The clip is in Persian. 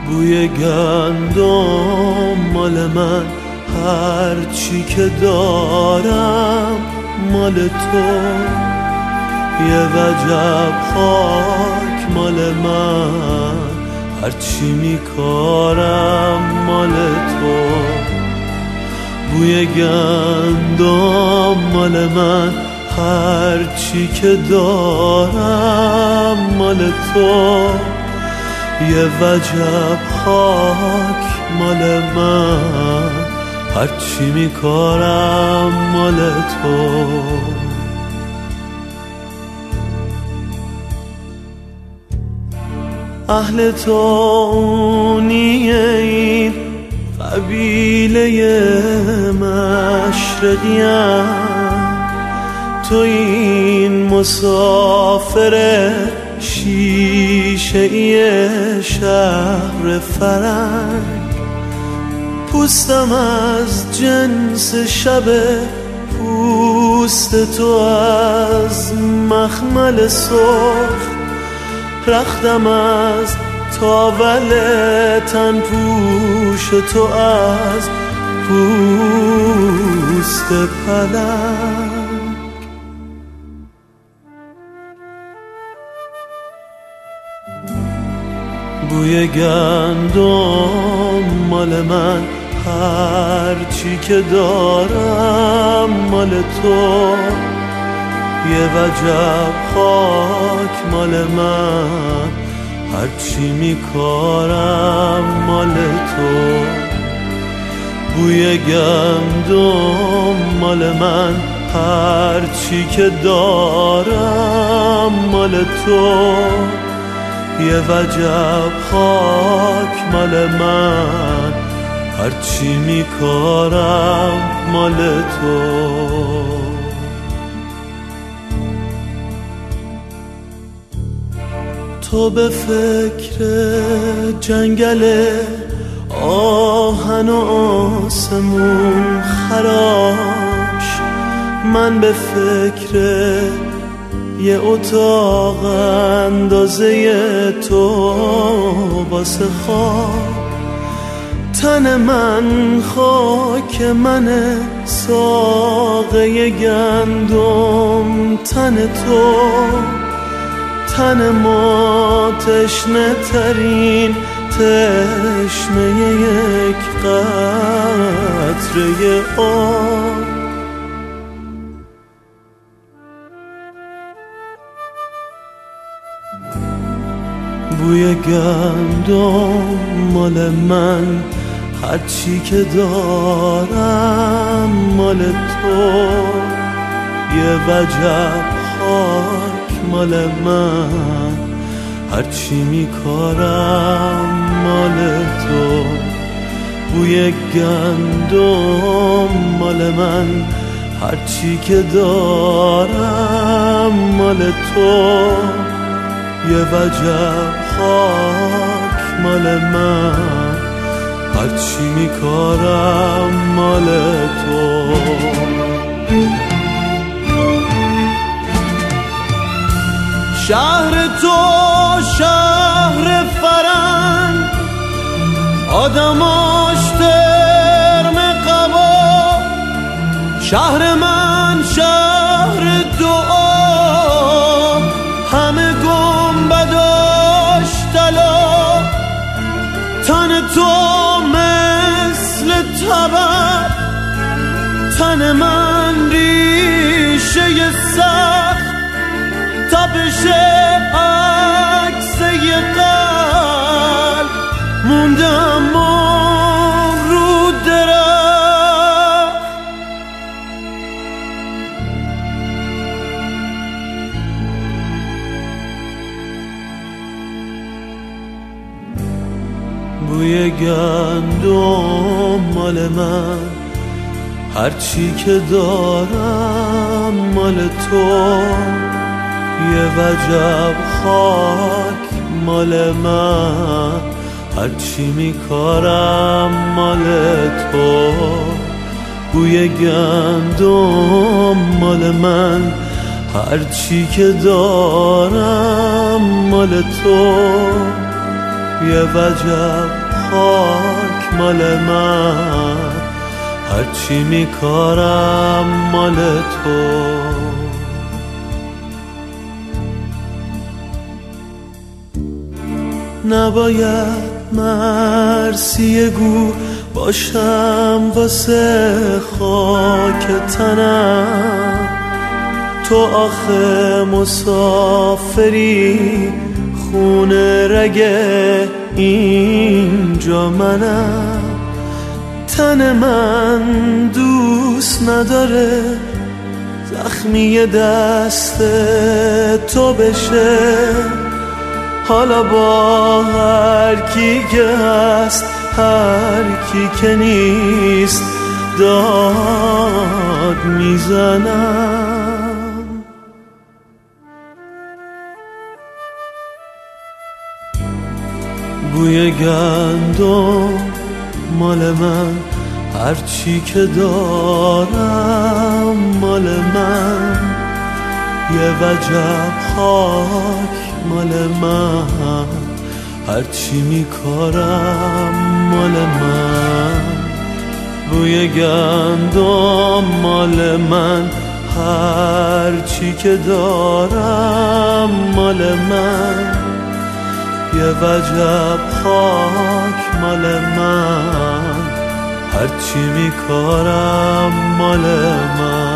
بوی گندم مال من، هر چی که دارم مال تو. یه وجب خاک مال من، هر چی میکارم مال تو. بوی گندم مال من، هر چی که دارم مال تو. یه وجب خاک مال من، هر چی میکارم مال تو. اهل تونی این قبیله مشرقیم، تو این مسافر شیشه‌ای شهر فرنگ. پوستم از جنس شب پوست تو، از مخمل سرخ رختم از تاول تن پوش تو، از پوست پلنگ. بوی گندم مال من، هر چی که دارم مال تو. یه وجب خاک مال من، هر چی میکارم مال تو. بوی گندم مال من، هر چی که دارم مال تو. یه وجب خاک مال من، هر چی میکارم مال تو. تو به فکر جنگل آهن و آسمون خراش، من به فکر یه اتاق اندازه تو واسه خواب. تن من خاک منه، ساقه گندم تن تو. تن ما تشنه ترین تشنه یک قطره آب. بوی گندم مال من، هر چی که دارم مال تو. یه وجب خاک مال من، هر چی میکارم مال تو. بوی گندم مال من، هر چی که دارم مال تو. یه وجب خاک مال من، هر چی میکارم مال تو. شهر تو شهر فرنگ، آدماش ترم قبا. شهر من شهر دعا، همه گنبداش طلا. تن تو مثل تبر، تن من ریشه سخت. تپش عکس یه قلب موندم رو درخت. بوی گندم مال من، هر چی که دارم مال تو. یه وجب خاک مال من، هر چی میکارم مال تو. بوی گندم مال من، هر چی که دارم مال تو. یه وجب خاک مال من، هرچی میکارم مال تو. نباید مرثیه گو باشم واسه خاک تنم، تو آخه مسافری خونه رگ اینجا منم. تن من دوست نداره زخمی دست تو بشه، حالا با هر کی که هست هر کی که نیست داد میزنم. بوی گندم مال من، هرچی که دارم مال من، یه وجب خاک مال من، هرچی میکارم مال من. بوی گندم مال من، هرچی که دارم مال من، یه وجب خاک مال من، هرچی میکارم مال من.